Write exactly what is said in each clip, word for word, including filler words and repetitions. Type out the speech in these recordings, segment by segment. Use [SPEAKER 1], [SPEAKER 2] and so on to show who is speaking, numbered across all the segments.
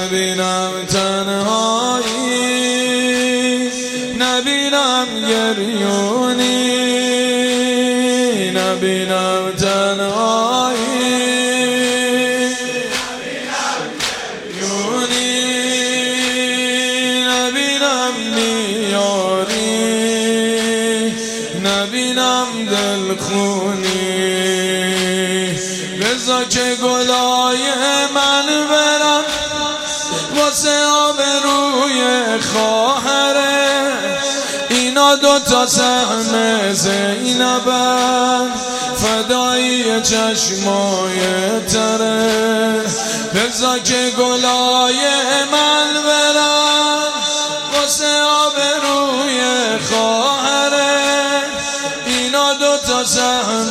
[SPEAKER 1] نبینم تنهایی، نبینم گریونی، نبینم تنهایی، نبینم گریونی، نبینم نیاری، نبینم دلخونی. بذار که گلای من برم واسه آبروی خواهره، اینا دوتا سهم زینبن فدایی چشمای تره. بذار که گلای من برم واسه آبروی خواهره، اینا دوتا سهم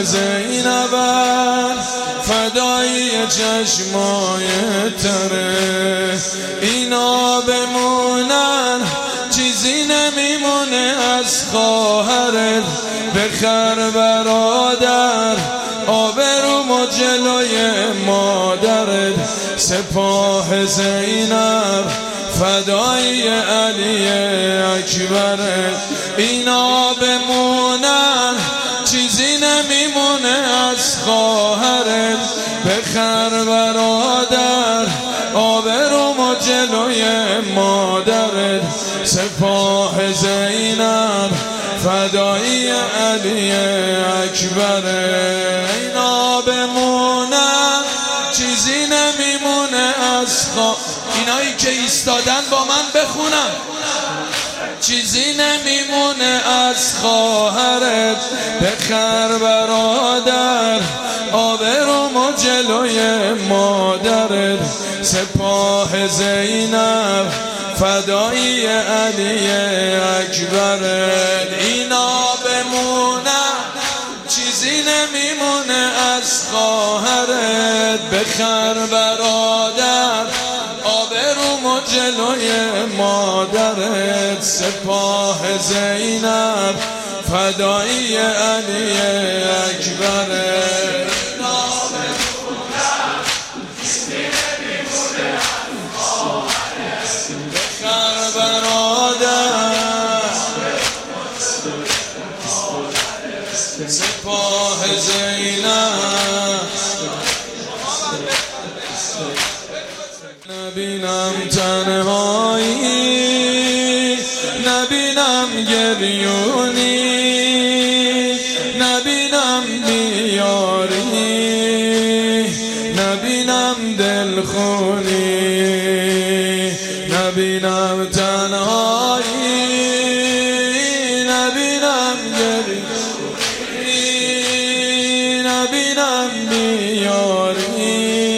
[SPEAKER 1] زینبن فدایی چشمای تره. اینا بمونن چیزی نمیمونه از خواهرت، بخر برادر آبروم و جلوی مادرت. سپاه زینب فدای علی اکبرت. اینا بمونن چیزی نمیمونه از خواهرت، بخر برادر آبروم و جلوی مادرت. سپاه زینب فدای علی اکبرت. اینا بمونن چیزی نمیمونه از خواهرت. اینایی که ایستادن با من بخونن. چیزی نمیمونه از خواهرت، بخر برادر آبروم و جلوی مادرت. سپاه زینب فدایی علی اکبرت. اینا بمونن چیزی نمیمونه از خواهرت، بخر برادر آبروم و جلوی مادرت. سپاه زینب فدایی علی اکبرت. بخر برادر سپاه زینب. نبینم تنهایی، نبینم گریونی، نبینم بیاری، نبینم دلخونی، نبینم تنهایی، نبینم گریونی، نبینم بیاری،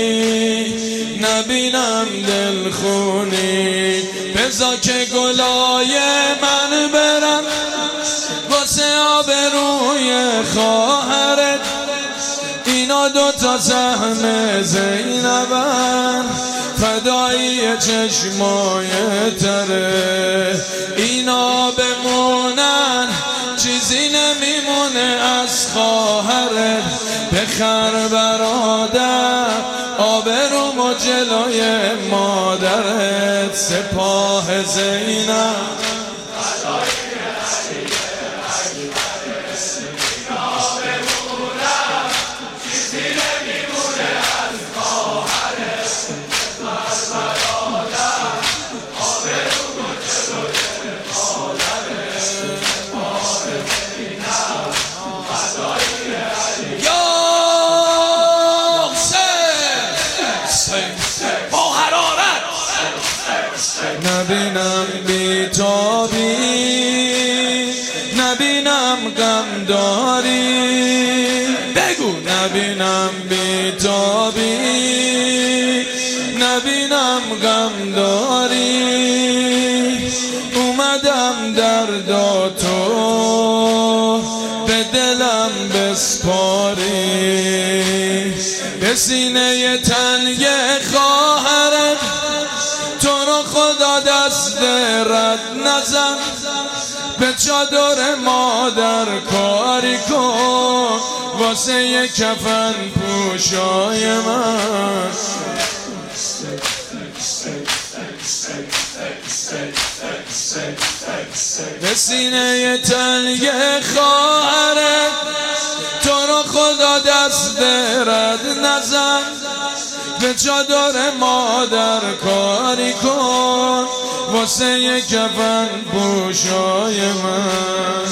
[SPEAKER 1] نبینم دلخونی. بذار که گلای من برم واسه آبروی خواهرت، اینا دوتا سهم زینبن فدایی چشمای تره. اینا بمونن چیزی نمیمونه از خواهرت، بخر برادر آبروم و جلوی مادرت. سپاه زینب نبینم بیتابی، نبینم غم داری. بگو نبینم بیتابی، نبینم غم داری. اومدم دردا تو به دلم بسپاری، به سینه تنگ خواهرت تو رو خدا دست رد نزن. به چادر مادر کاری کن واسه یک کفن پوشای من. به سینه تنگ خواهرت تو رو خدا دست رد نزن، به چادر مادر کاری کن واسه ی کفن پوشای من.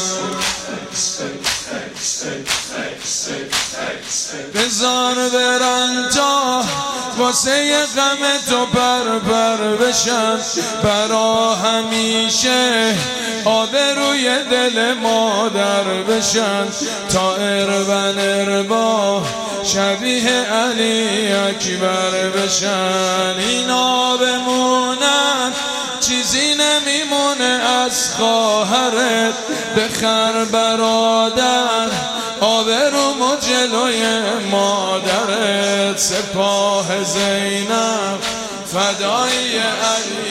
[SPEAKER 1] بزار برن تا واسه ی غم تو پر پر بشن، برا همیشه آبروی دل مادر بشن، تا اربن اربا شبیه علی اکبر بشن. اینا بمونن چیزی نمیمونه از خواهرت، بخر برادر آبرومو جلوی مادرت. سپاه زینب فدای علی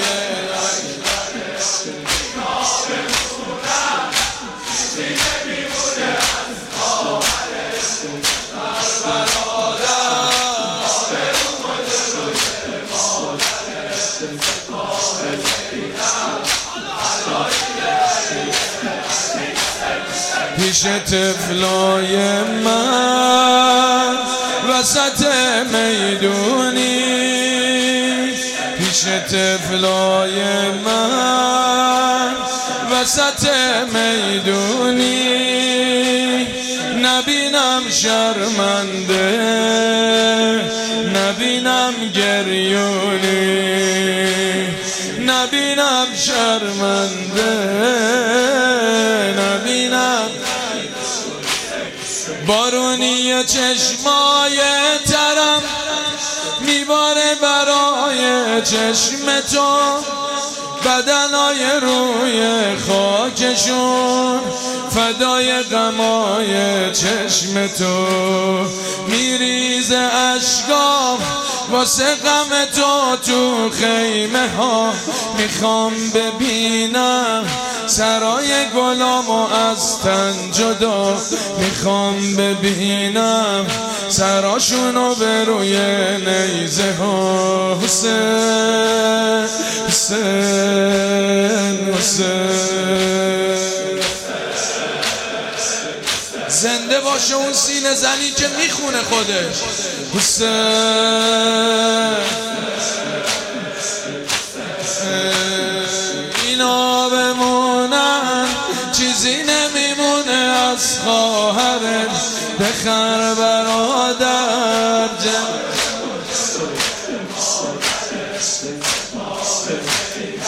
[SPEAKER 1] پیش طفلای من وسط میدونی، پیش طفلای من وسط میدونی، نبینم شرمنده نبینم گریونی، نبینم شرمنده نبینم بارونی چشمای ترم میباره برای چشم تو، بدنای روی خاکشون فدای غمای چشم تو. میریزه اشکام واسه غم تو تو خیمه ها، میخوام ببینم سرای گلامو از تن جدا، میخوام ببینم سراشونو به روی نیزه ها. حسین حسین حسین زنده باشه اون سینه زنی که میخونه خودش. حسین اینا بمونن چیزی نمیمونه از خواهرت، بخر برادر جن